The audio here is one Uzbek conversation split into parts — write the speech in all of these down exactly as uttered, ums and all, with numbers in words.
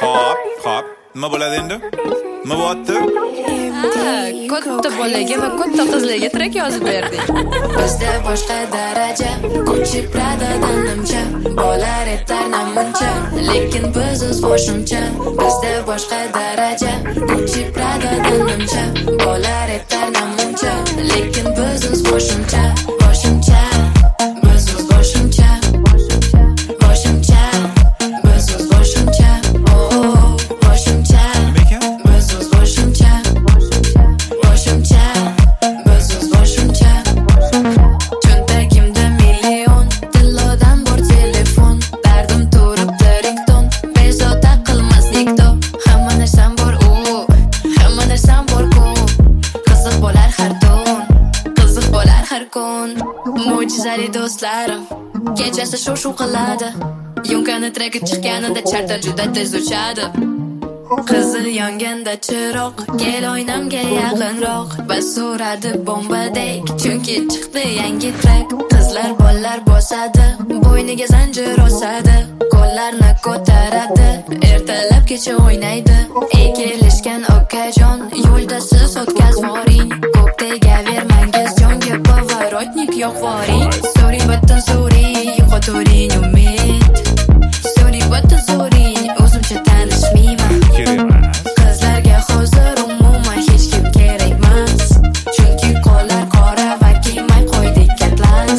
Hop, hop. Nima bo'ladi endi? Nima bo'lyapti? Katta bolaga va katta qizlarga track yozib berdik. Bizda boshqa daraja, Gucci Pradadan nimcha, bolar etar namuncha, lekin biz o'z boshimcha. Bizda boshqa daraja, Gucci Pradadan nimcha, bolar etar namuncha, lekin biz o'z boshimcha, boshimcha, biz o'z boshimcha, boshimcha, biz o'z boshimcha, oh, boshimcha, biz o'z boshimcha, boshimcha, biz o'z boshimcha. Cho'ntagimda million, tillodan bor telefon, dardim turibdi rington, bezovta qilmas nikto. Hamma narsam bor u, hamma narsam bor ku, qiziq bo'lar har tun, qiziq bo'lar har kun. Mo'jizali do'stlarim kechasi shu-shu qiladi, Yumkani treki chiqqanida charter juda tez uchadi. Qizil yonganda chiroq, kel oynamga yaqinroq, bas so'radi bombadek, chunki chiqdi yangi track. Qizlar bollar bosadi, bo'yniga zanjir osadi, qo'llarni ko'taradi, ertalab kecha o'ynaydi. Ey kelishgan okajon, yo'lda siz o'tkazvoring, ko'p tegavermangiz jonga, поворотник yo'q voring. So'ring butun so'ring, yo'qoturing umid, so'ring butun so'ring, o'zimcha tanishmayman. Qizlarga hozir umuman hech kim kerak emas, chunki qo'llar qora va kiymay qo'ydik atlas.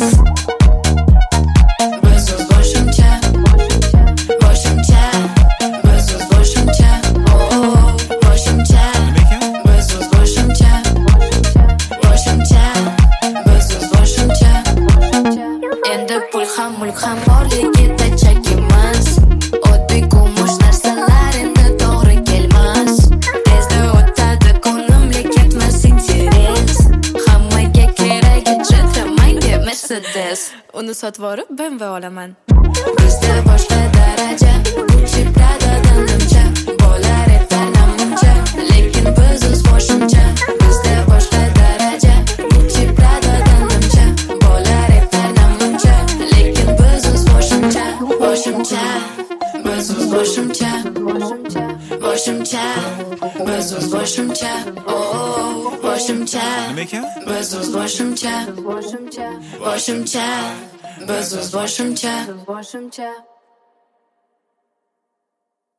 Biz o'z boshimcha, boshimcha, biz o'z boshimcha, oh, boshimcha, biz o'z boshimcha, boshimcha, biz o'z boshimcha. Endi pul ham mulk ham borligida chak emas, oddiy kumush narsalar endi to'g'ri kelmas. Tezda o'tadi kunimga ketmas interes, hammaga keragi Jetta, menga Mercedes. Uni sotvorib B M W olaman. Bizda boshqa daraja, Gucci Pradadan nimcha, bolar etar namuncha, lekin biz o'z boshimcha. Bizda boshqa daraja, Gucci Pradadan nimcha, bolar etar namuncha, lekin biz o'z boshimcha, boshimcha, biz o'z boshimcha, boshimcha, biz o'z boshimcha, oh, boshimcha, Nima ekan? biz o'z boshimcha, boshimcha, biz o'z boshimcha, boshimcha.